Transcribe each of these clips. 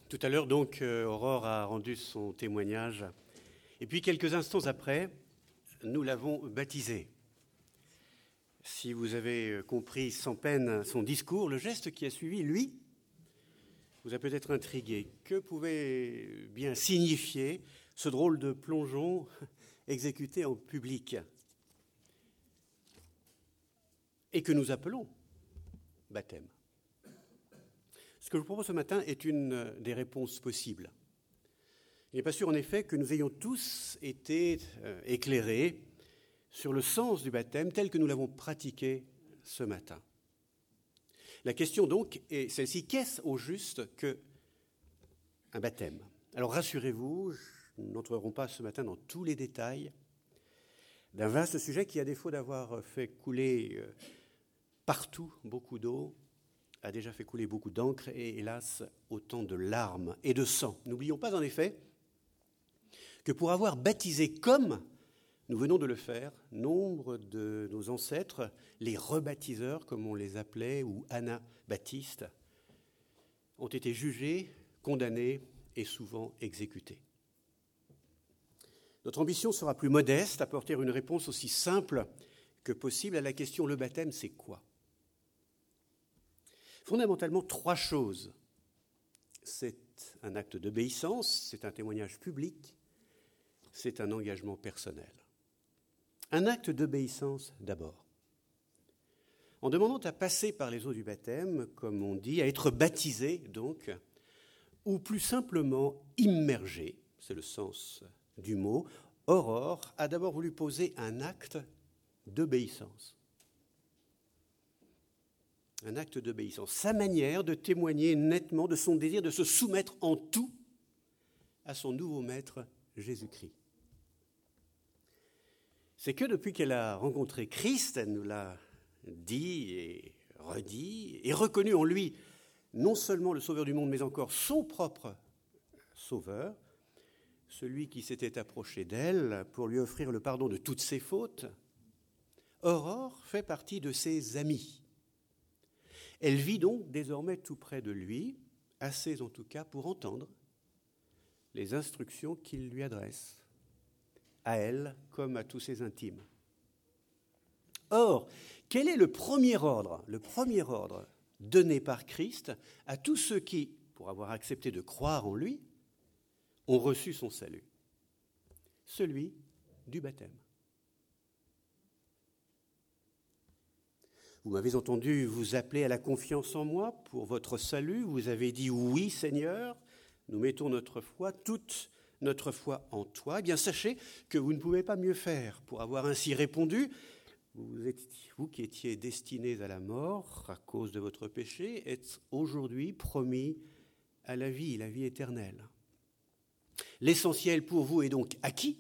Tout à l'heure, donc, Aurore a rendu son témoignage. Et puis, quelques instants après, nous l'avons baptisée. Si vous avez compris sans peine son discours, le geste qui a suivi, lui, vous a peut-être intrigué. Que pouvait bien signifier ce drôle de plongeon exécuté en public et que nous appelons baptême? Ce que je vous propose ce matin est une des réponses possibles. Il n'est pas sûr, en effet, que nous ayons tous été éclairés sur le sens du baptême tel que nous l'avons pratiqué ce matin. La question, donc, est celle-ci. Qu'est-ce au juste qu'un baptême? Alors, rassurez-vous, nous n'entrerons pas ce matin dans tous les détails d'un vaste sujet qui, à défaut d'avoir fait couler partout beaucoup d'eau, a déjà fait couler beaucoup d'encre et, hélas, autant de larmes et de sang. N'oublions pas, en effet, que pour avoir baptisé comme nous venons de le faire, nombre de nos ancêtres, les rebaptiseurs, comme on les appelait, ou anabaptistes, ont été jugés, condamnés et souvent exécutés. Notre ambition sera plus modeste, apporter une réponse aussi simple que possible à la question « le baptême, c'est quoi ?» Fondamentalement, trois choses. C'est un acte d'obéissance, c'est un témoignage public, c'est un engagement personnel. Un acte d'obéissance d'abord. En demandant à passer par les eaux du baptême, comme on dit, à être baptisé donc, ou plus simplement immergé, c'est le sens du mot, Aurore a d'abord voulu poser un acte d'obéissance. Un acte d'obéissance, sa manière de témoigner nettement de son désir de se soumettre en tout à son nouveau maître Jésus-Christ. C'est que depuis qu'elle a rencontré Christ, elle nous l'a dit et redit, et reconnu en lui non seulement le Sauveur du monde, mais encore son propre Sauveur, celui qui s'était approché d'elle pour lui offrir le pardon de toutes ses fautes, Aurore fait partie de ses amis. Elle vit donc désormais tout près de lui, assez en tout cas pour entendre les instructions qu'il lui adresse, à elle comme à tous ses intimes. Or, quel est le premier ordre donné par Christ à tous ceux qui, pour avoir accepté de croire en lui, ont reçu son salut? Celui du baptême. Vous m'avez entendu vous appeler à la confiance en moi pour votre salut. Vous avez dit « Oui, Seigneur, nous mettons notre foi, toute notre foi en toi ». Eh bien, sachez que vous ne pouvez pas mieux faire pour avoir ainsi répondu. Vous qui étiez destinés à la mort à cause de votre péché, êtes aujourd'hui promis à la vie éternelle. L'essentiel pour vous est donc acquis.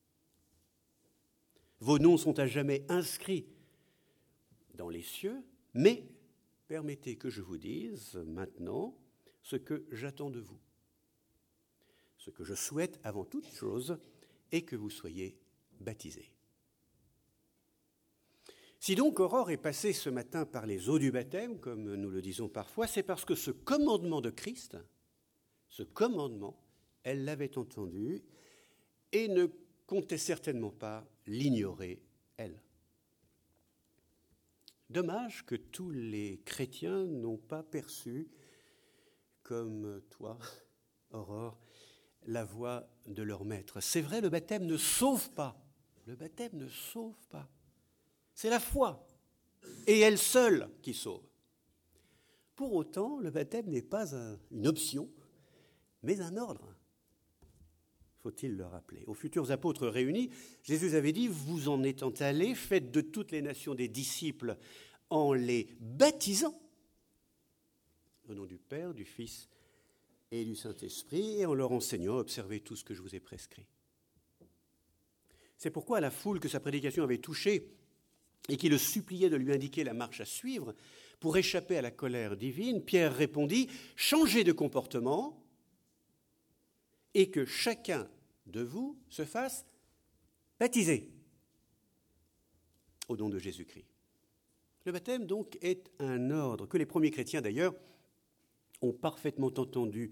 Vos noms sont à jamais inscrits dans les cieux, mais permettez que je vous dise maintenant ce que j'attends de vous. Ce que je souhaite avant toute chose est que vous soyez baptisés. Si donc Aurore est passée ce matin par les eaux du baptême, comme nous le disons parfois, c'est parce que ce commandement de Christ, elle l'avait entendu et ne comptait certainement pas l'ignorer, elle. Dommage que tous les chrétiens n'ont pas perçu, comme toi, Aurore, la voix de leur maître. C'est vrai, le baptême ne sauve pas. Le baptême ne sauve pas. C'est la foi, et elle seule, qui sauve. Pour autant, le baptême n'est pas une option, mais un ordre. Faut-il le rappeler? Aux futurs apôtres réunis, Jésus avait dit « Vous en étant allés, faites de toutes les nations des disciples en les baptisant au nom du Père, du Fils et du Saint-Esprit, et en leur enseignant, observez tout ce que je vous ai prescrit. » C'est pourquoi la foule que sa prédication avait touchée et qui le suppliait de lui indiquer la marche à suivre pour échapper à la colère divine, Pierre répondit « Changez de comportement et que chacun de vous se fasse baptiser au nom de Jésus-Christ. » Le baptême, donc, est un ordre que les premiers chrétiens, d'ailleurs, ont parfaitement entendu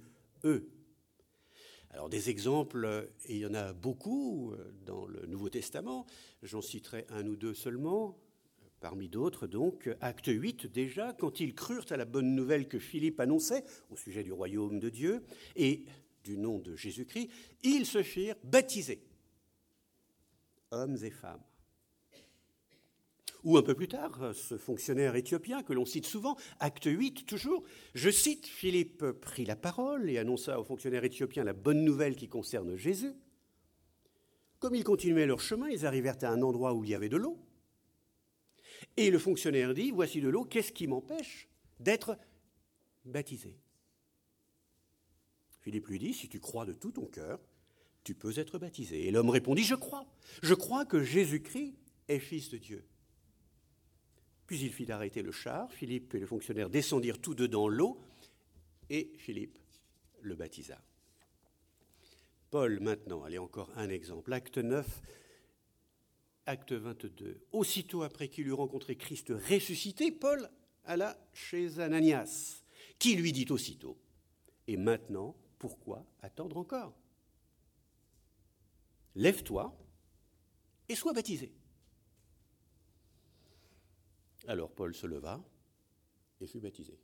eux. Alors des exemples, il y en a beaucoup dans le Nouveau Testament, j'en citerai un ou deux seulement, parmi d'autres donc, acte 8 déjà, quand ils crurent à la bonne nouvelle que Philippe annonçait au sujet du royaume de Dieu et du nom de Jésus-Christ, ils se firent baptiser, hommes et femmes. Ou un peu plus tard, ce fonctionnaire éthiopien que l'on cite souvent, acte 8 toujours, je cite, Philippe prit la parole et annonça au fonctionnaire éthiopien la bonne nouvelle qui concerne Jésus. Comme ils continuaient leur chemin, ils arrivèrent à un endroit où il y avait de l'eau. Et le fonctionnaire dit, voici de l'eau, qu'est-ce qui m'empêche d'être baptisé? Philippe lui dit, si tu crois de tout ton cœur, tu peux être baptisé. Et l'homme répondit, je crois que Jésus-Christ est fils de Dieu. Puis il fit arrêter le char, Philippe et le fonctionnaire descendirent tous deux dans l'eau, et Philippe le baptisa. Paul, maintenant, allez encore un exemple, acte 9, acte 22. Aussitôt après qu'il eut rencontré Christ ressuscité, Paul alla chez Ananias, qui lui dit aussitôt, et maintenant, pourquoi attendre encore? Lève-toi et sois baptisé. Alors Paul se leva et fut baptisé.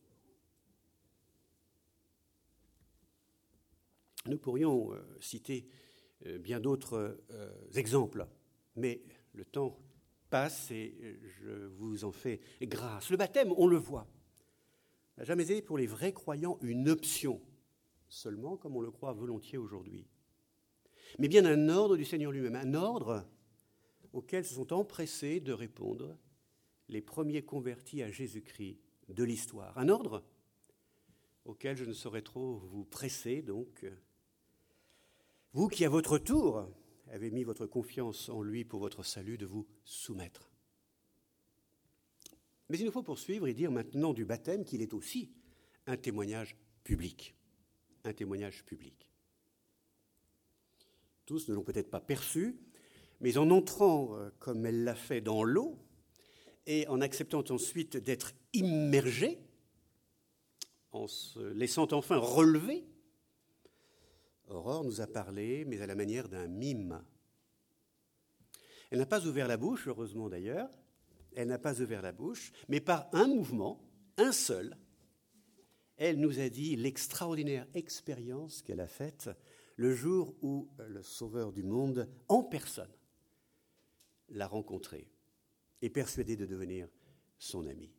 Nous pourrions citer bien d'autres exemples, mais le temps passe et je vous en fais grâce. Le baptême, on le voit, n'a jamais été pour les vrais croyants une option, seulement comme on le croit volontiers aujourd'hui, mais bien un ordre du Seigneur lui-même, un ordre auquel se sont empressés de répondre les premiers convertis à Jésus-Christ de l'histoire. Un ordre auquel je ne saurais trop vous presser, donc, vous qui à votre tour avez mis votre confiance en lui pour votre salut, de vous soumettre. Mais il nous faut poursuivre et dire maintenant du baptême qu'il est aussi un témoignage public. Un témoignage public. Tous ne l'ont peut-être pas perçu, mais en entrant, comme elle l'a fait, dans l'eau, et en acceptant ensuite d'être immergé, en se laissant enfin relever, Aurore nous a parlé, mais à la manière d'un mime. Elle n'a pas ouvert la bouche, heureusement d'ailleurs, elle n'a pas ouvert la bouche, mais par un mouvement, un seul, elle nous a dit l'extraordinaire expérience qu'elle a faite le jour où le Sauveur du monde, en personne, l'a rencontré et persuadé de devenir son ami.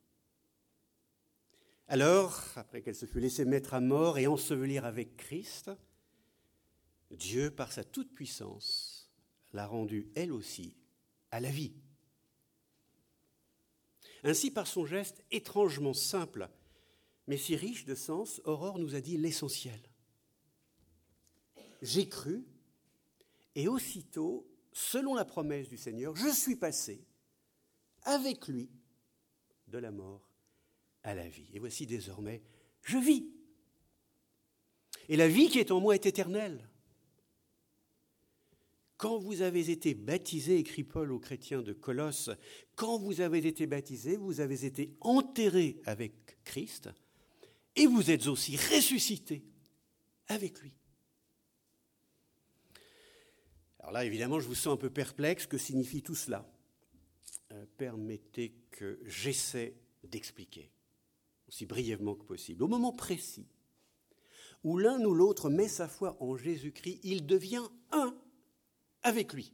Alors, après qu'elle se fut laissée mettre à mort et ensevelir avec Christ, Dieu, par sa toute-puissance, l'a rendue, elle aussi, à la vie. Ainsi, par son geste étrangement simple, mais si riche de sens, Aurore nous a dit l'essentiel. J'ai cru, et aussitôt, selon la promesse du Seigneur, je suis passé avec lui de la mort à la vie. Et voici désormais, je vis. Et la vie qui est en moi est éternelle. Quand vous avez été baptisés, écrit Paul aux chrétiens de Colosse, quand vous avez été baptisés, vous avez été enterrés avec Christ et vous êtes aussi ressuscités avec lui. Alors là, évidemment, je vous sens un peu perplexe. Que signifie tout cela ? Permettez que j'essaie d'expliquer, aussi brièvement que possible. Au moment précis où l'un ou l'autre met sa foi en Jésus-Christ, il devient un avec lui.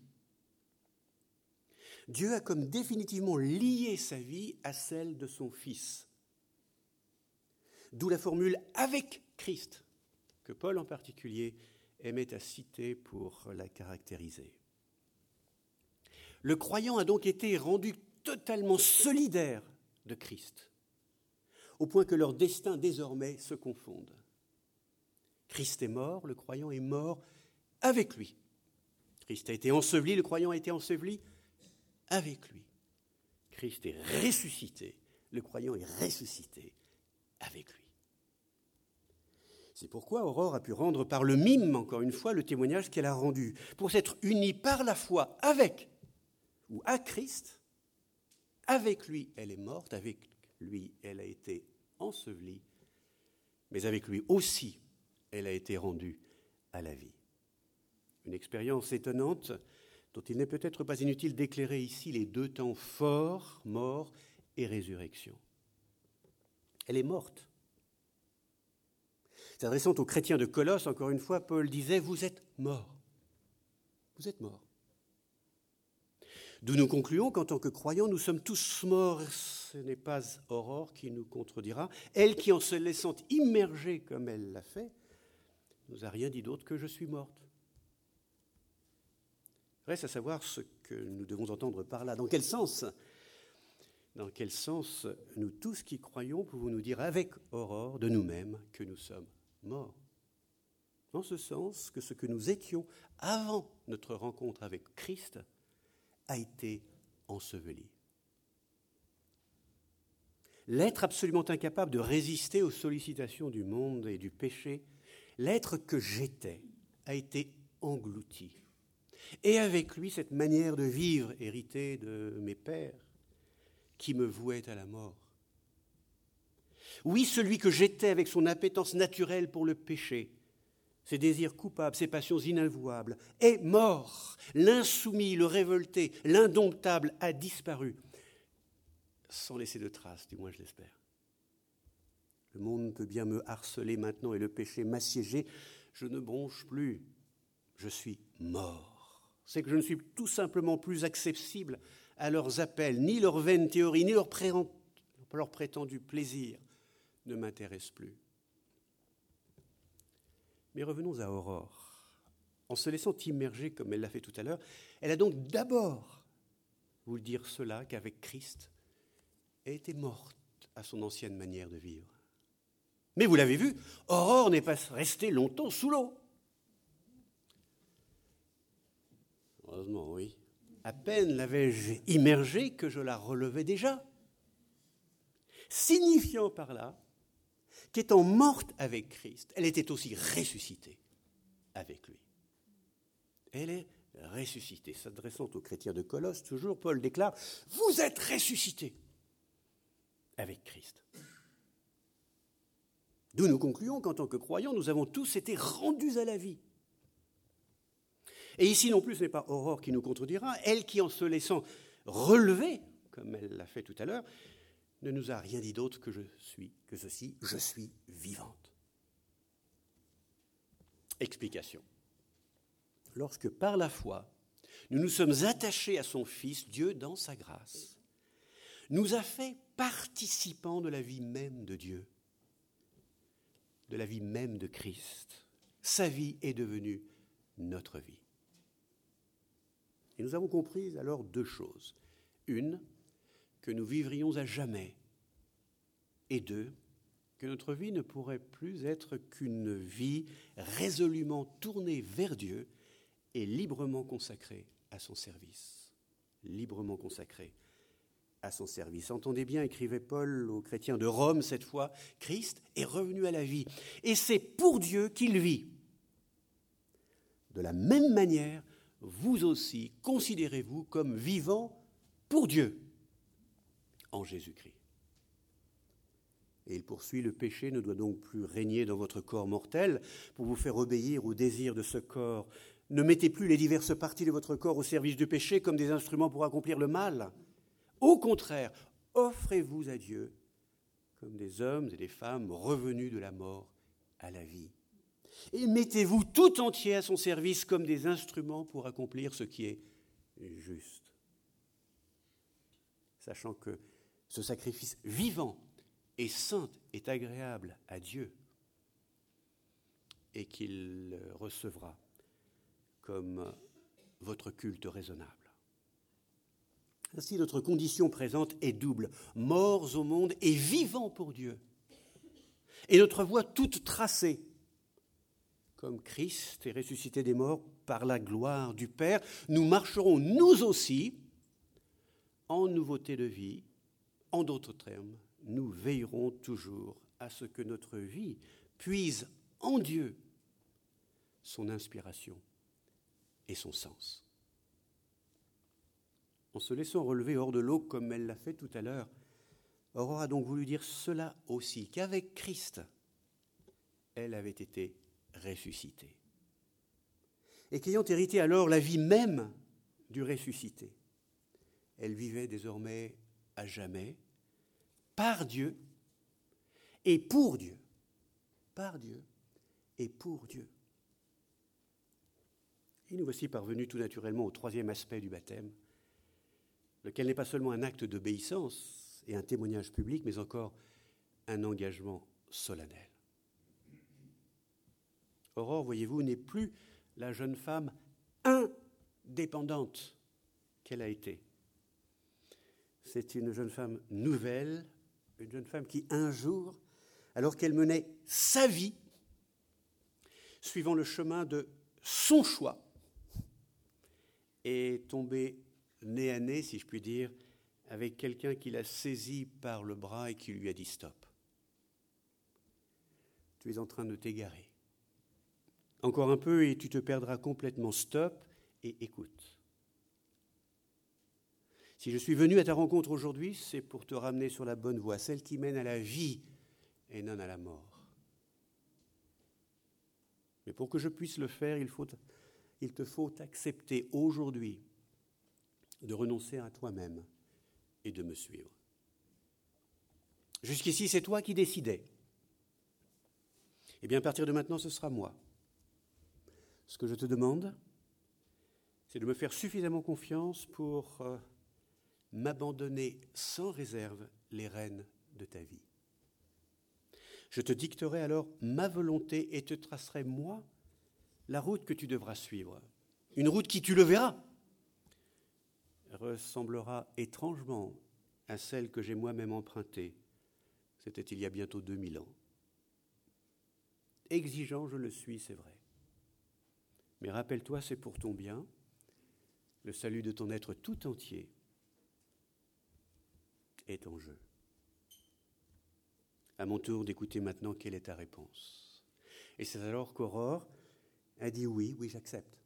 Dieu a comme définitivement lié sa vie à celle de son Fils. D'où la formule « avec Christ » que Paul en particulier aimait à citer pour la caractériser. Le croyant a donc été rendu totalement solidaire de Christ, au point que leurs destins désormais se confondent. Christ est mort, le croyant est mort avec lui. Christ a été enseveli, le croyant a été enseveli avec lui. Christ est ressuscité, le croyant est ressuscité avec lui. C'est pourquoi Aurore a pu rendre par le mime, encore une fois, le témoignage qu'elle a rendu. Pour s'être unie par la foi avec ou à Christ, avec lui elle est morte, avec lui elle a été ensevelie, mais avec lui aussi elle a été rendue à la vie. Une expérience étonnante dont il n'est peut-être pas inutile d'éclairer ici les deux temps forts, mort et résurrection. Elle est morte. S'adressant aux chrétiens de Colosse, encore une fois, Paul disait « Vous êtes morts. Vous êtes morts. » D'où nous concluons qu'en tant que croyants, nous sommes tous morts. Ce n'est pas Aurore qui nous contredira. Elle qui, en se laissant immerger comme elle l'a fait, nous a rien dit d'autre que « Je suis morte ». Reste à savoir ce que nous devons entendre par là. Dans quel sens nous tous qui croyons pouvons nous dire avec Aurore de nous-mêmes que nous sommes morts? Dans ce sens que ce que nous étions avant notre rencontre avec Christ a été enseveli. L'être absolument incapable de résister aux sollicitations du monde et du péché, l'être que j'étais a été englouti. Et avec lui, cette manière de vivre héritée de mes pères qui me vouait à la mort. Oui, celui que j'étais avec son appétence naturelle pour le péché, ses désirs coupables, ses passions inavouables, est mort. L'insoumis, le révolté, l'indomptable a disparu, sans laisser de traces, du moins je l'espère. Le monde peut bien me harceler maintenant et le péché m'assiéger. Je ne bronche plus, je suis mort. C'est que je ne suis tout simplement plus accessible à leurs appels, ni leurs vaines théories, ni leur prétendu plaisir ne m'intéressent plus. Mais revenons à Aurore. En se laissant immerger comme elle l'a fait tout à l'heure, elle a donc d'abord voulu dire cela qu'avec Christ, elle était morte à son ancienne manière de vivre. Mais vous l'avez vu, Aurore n'est pas restée longtemps sous l'eau. Heureusement, oui. À peine l'avais-je immergée que je la relevais déjà. Signifiant par là qu'étant morte avec Christ, elle était aussi ressuscitée avec lui. Elle est ressuscitée. S'adressant aux chrétiens de Colosse, toujours, Paul déclare « Vous êtes ressuscités avec Christ ». D'où nous concluons qu'en tant que croyants, nous avons tous été rendus à la vie. Et ici non plus, ce n'est pas Aurore qui nous contredira, elle qui, en se laissant relever, comme elle l'a fait tout à l'heure, ne nous a rien dit d'autre que je suis vivante. Explication. Lorsque par la foi, nous nous sommes attachés à son Fils, Dieu, dans sa grâce, nous a fait participants de la vie même de Dieu, de la vie même de Christ. Sa vie est devenue notre vie. Et nous avons compris alors deux choses. Une, que nous vivrions à jamais. Et deux, que notre vie ne pourrait plus être qu'une vie résolument tournée vers Dieu et librement consacrée à son service. Librement consacrée à son service. Entendez bien, écrivait Paul aux chrétiens de Rome cette fois, Christ est revenu à la vie. Et c'est pour Dieu qu'il vit. De la même manière, vous aussi, considérez-vous comme vivant pour Dieu en Jésus-Christ. Et il poursuit, le péché ne doit donc plus régner dans votre corps mortel pour vous faire obéir aux désirs de ce corps. Ne mettez plus les diverses parties de votre corps au service du péché comme des instruments pour accomplir le mal. Au contraire, offrez-vous à Dieu comme des hommes et des femmes revenus de la mort à la vie. Et mettez-vous tout entier à son service comme des instruments pour accomplir ce qui est juste. Sachant que ce sacrifice vivant et saint est agréable à Dieu et qu'il recevra comme votre culte raisonnable. Ainsi, notre condition présente est double, morts au monde et vivants pour Dieu. Et notre voie toute tracée, comme Christ est ressuscité des morts par la gloire du Père, nous marcherons nous aussi en nouveauté de vie. En d'autres termes, nous veillerons toujours à ce que notre vie puise en Dieu son inspiration et son sens. En se laissant relever hors de l'eau comme elle l'a fait tout à l'heure, Aurore a donc voulu dire cela aussi, qu'avec Christ, elle avait été ressuscité. Et qu'ayant hérité alors la vie même du ressuscité, elle vivait désormais à jamais par Dieu et pour Dieu. Par Dieu et pour Dieu. Et nous voici parvenus tout naturellement au troisième aspect du baptême, lequel n'est pas seulement un acte d'obéissance et un témoignage public, mais encore un engagement solennel. Aurore, voyez-vous, n'est plus la jeune femme indépendante qu'elle a été. C'est une jeune femme nouvelle, une jeune femme qui, un jour, alors qu'elle menait sa vie, suivant le chemin de son choix, est tombée nez à nez, si je puis dire, avec quelqu'un qui l'a saisie par le bras et qui lui a dit « stop ». Tu es en train de t'égarer. Encore un peu et tu te perdras complètement. Stop et écoute. Si je suis venu à ta rencontre aujourd'hui, c'est pour te ramener sur la bonne voie, celle qui mène à la vie et non à la mort. Mais pour que je puisse le faire, il te faut accepter aujourd'hui de renoncer à toi-même et de me suivre. Jusqu'ici, c'est toi qui décidais. Eh bien, à partir de maintenant, ce sera moi. Ce que je te demande, c'est de me faire suffisamment confiance pour m'abandonner sans réserve les rênes de ta vie. Je te dicterai alors ma volonté et te tracerai, moi, la route que tu devras suivre. Une route qui, tu le verras, ressemblera étrangement à celle que j'ai moi-même empruntée. C'était il y a bientôt 2000 ans. Exigeant, je le suis, c'est vrai. Mais rappelle-toi, c'est pour ton bien, le salut de ton être tout entier est en jeu. À mon tour d'écouter maintenant quelle est ta réponse. Et c'est alors qu'Aurore a dit oui, j'accepte.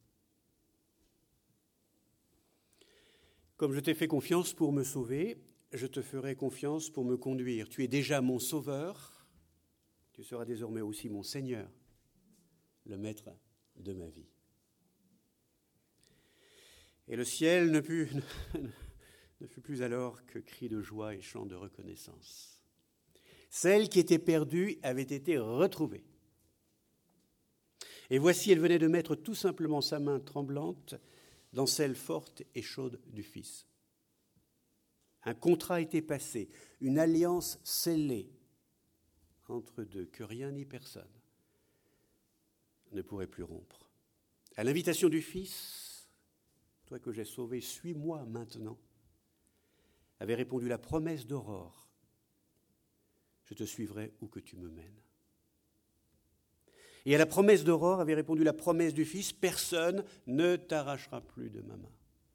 Comme je t'ai fait confiance pour me sauver, je te ferai confiance pour me conduire. Tu es déjà mon sauveur, tu seras désormais aussi mon Seigneur, le maître de ma vie. Et le ciel ne fut plus alors que cri de joie et chant de reconnaissance. Celle qui était perdue avait été retrouvée. Et voici, elle venait de mettre tout simplement sa main tremblante dans celle forte et chaude du Fils. Un contrat était passé, une alliance scellée entre deux, que rien ni personne ne pourrait plus rompre. À l'invitation du Fils, toi que j'ai sauvé, suis-moi maintenant, avait répondu la promesse d'Aurore. Je te suivrai où que tu me mènes. Et à la promesse d'Aurore avait répondu la promesse du Fils, personne ne t'arrachera plus de ma main.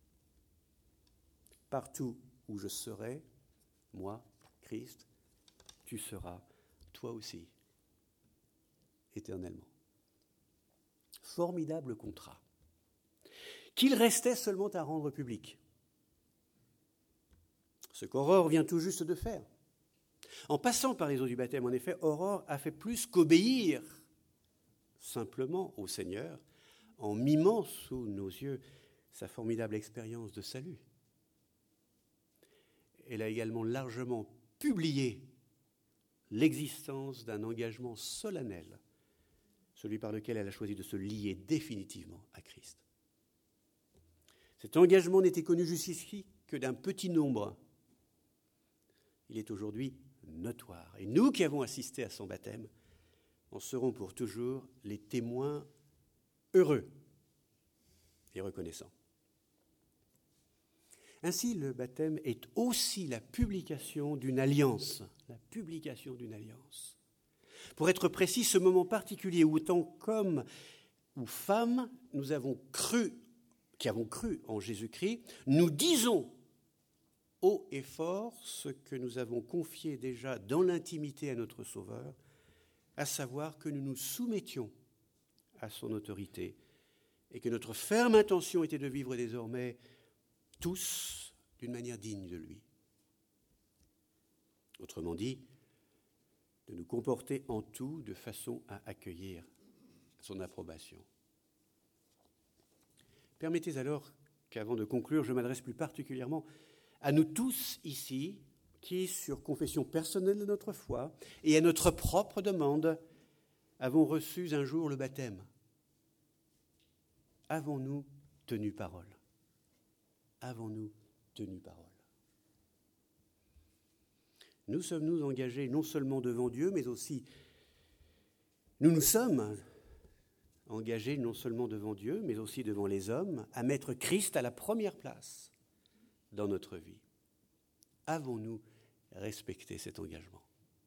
Partout où je serai, moi, Christ, tu seras, toi aussi, éternellement. Formidable contrat, qu'il restait seulement à rendre public. Ce qu'Aurore vient tout juste de faire. En passant par les eaux du baptême, en effet, Aurore a fait plus qu'obéir simplement au Seigneur, en mimant sous nos yeux sa formidable expérience de salut. Elle a également largement publié l'existence d'un engagement solennel, celui par lequel elle a choisi de se lier définitivement à Christ. Cet engagement n'était connu jusqu'ici que d'un petit nombre. Il est aujourd'hui notoire. Et nous qui avons assisté à son baptême, en serons pour toujours les témoins heureux et reconnaissants. Ainsi, le baptême est aussi la publication d'une alliance. La publication d'une alliance. Pour être précis, ce moment particulier où tant qu'hommes ou femmes, qui avons cru en Jésus-Christ, nous disons haut et fort ce que nous avons confié déjà dans l'intimité à notre Sauveur, à savoir que nous nous soumettions à son autorité et que notre ferme intention était de vivre désormais tous d'une manière digne de lui. Autrement dit, de nous comporter en tout de façon à accueillir son approbation. Permettez alors qu'avant de conclure, je m'adresse plus particulièrement à nous tous ici, qui, sur confession personnelle de notre foi et à notre propre demande, avons reçu un jour le baptême. Avons-nous tenu parole? Avons-nous tenu parole? Nous sommes-nous engagés non seulement devant Dieu, mais aussi nous sommes engagés non seulement devant Dieu, mais aussi devant les hommes, à mettre Christ à la première place dans notre vie? Avons-nous respecté cet engagement?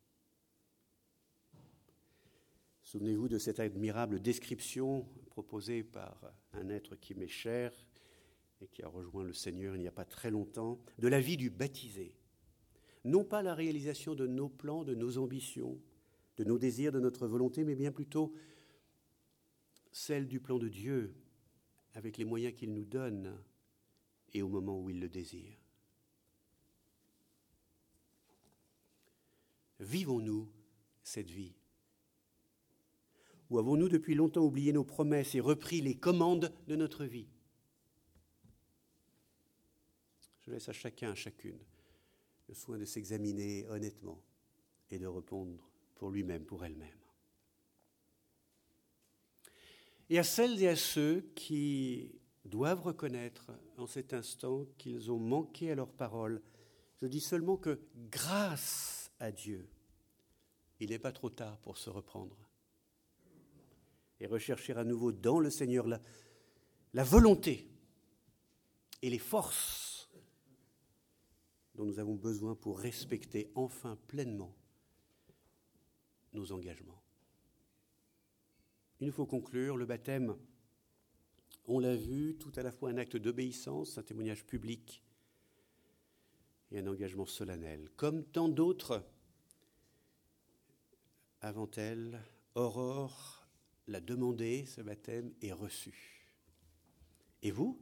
Souvenez-vous de cette admirable description proposée par un être qui m'est cher et qui a rejoint le Seigneur il n'y a pas très longtemps, de la vie du baptisé. Non pas la réalisation de nos plans, de nos ambitions, de nos désirs, de notre volonté, mais bien plutôt celle du plan de Dieu, avec les moyens qu'il nous donne et au moment où il le désire. Vivons-nous cette vie? Ou avons-nous depuis longtemps oublié nos promesses et repris les commandes de notre vie? Je laisse à chacun, à chacune, le soin de s'examiner honnêtement et de répondre pour lui-même, pour elle-même. Et à celles et à ceux qui doivent reconnaître en cet instant qu'ils ont manqué à leur parole, je dis seulement que grâce à Dieu, il n'est pas trop tard pour se reprendre et rechercher à nouveau dans le Seigneur la volonté et les forces dont nous avons besoin pour respecter enfin pleinement nos engagements. Il nous faut conclure. Le baptême, on l'a vu, tout à la fois un acte d'obéissance, un témoignage public et un engagement solennel. Comme tant d'autres avant elle, Aurore l'a demandé, ce baptême est reçu. Et vous?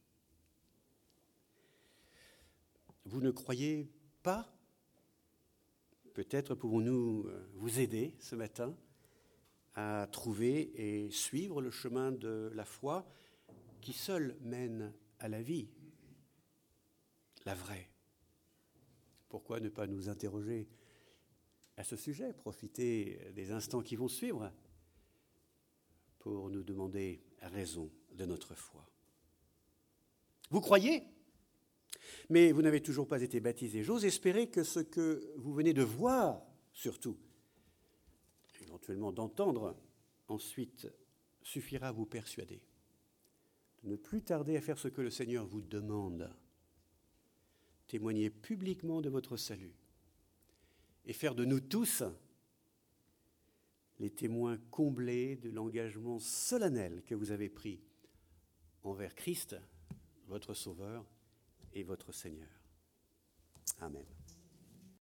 Vous ne croyez pas? Peut-être pouvons-nous vous aider ce matin à trouver et suivre le chemin de la foi qui seul mène à la vie, la vraie. Pourquoi ne pas nous interroger à ce sujet, profiter des instants qui vont suivre pour nous demander raison de notre foi? Vous croyez, mais vous n'avez toujours pas été baptisé. J'ose espérer que ce que vous venez de voir, surtout, éventuellement d'entendre, ensuite suffira à vous persuader de ne plus tarder à faire ce que le Seigneur vous demande. Témoigner publiquement de votre salut et faire de nous tous les témoins comblés de l'engagement solennel que vous avez pris envers Christ, votre Sauveur et votre Seigneur. Amen.